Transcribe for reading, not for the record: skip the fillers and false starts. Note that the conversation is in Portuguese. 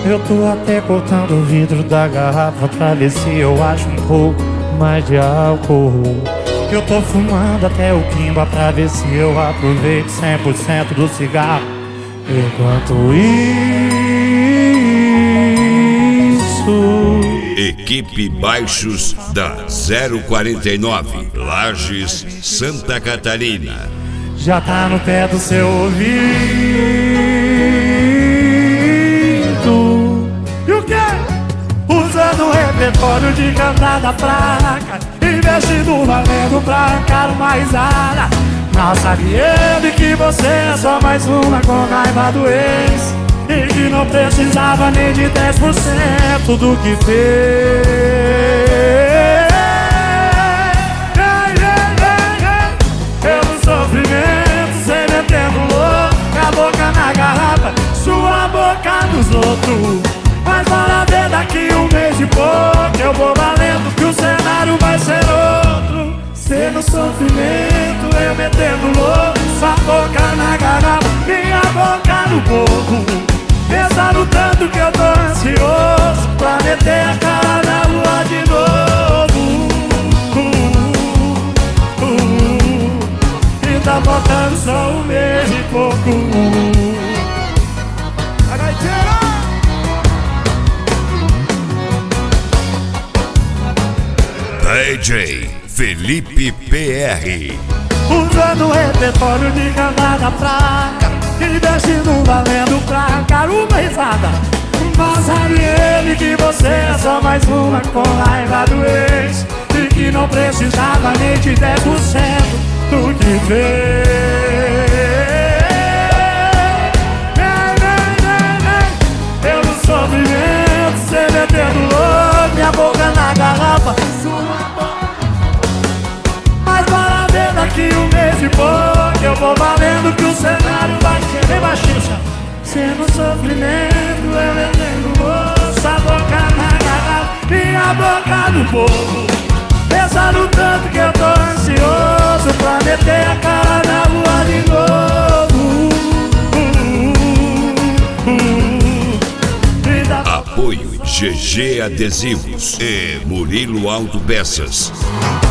Eu tô até cortando o vidro da garrafa pra ver se eu acho um pouco mais de álcool. Eu tô fumando até o quimba pra ver se eu aproveito 100% do cigarro. Enquanto isso, Equipe Baixos da 049, Lages, Santa Catarina. já tá no pé do seu ouvido. E o quê? Usando o repertório de cantada fraca, investindo valendo pra arrancar uma risada. Mal sabe ele que você é só mais uma com raiva do ex, e que não precisava nem de 10% do que fez. Pelo sofrimento, cê metendo louco, a boca na garrafa, sua boca nos outros. Mas bora ver daqui um mês e pouco, eu vou valendo que o cenário vai ser outro. Cê no sofrimento, eu metendo louco, sua boca na garrafa, minha boca no povo. Pensando tanto que eu tô ansioso pra meter a cara na lua de novo. E tá faltando só um mês e pouco. A gaiteira! DJ Felipe PR. Usando o repertório de cantada fraca, investindo valendo pra arrancar uma risada. Mas sabe ele que você é só mais uma com raiva do ex, e que não precisava nem de 10% do que fez. Eu no sofrimento, cê metendo louco, minha boca na garrafa, sua boca. Mas bora ver daqui um mês e pouco, eu vou valendo que o cenário vai ser bem baixista. Cê no sofrimento, eu metendo moço, a boca na garrafa, minha boca no povo. Pensando tanto que eu tô ansioso pra meter a cara na rua de novo. Apoio GG Adesivos e Murilo Autopeças.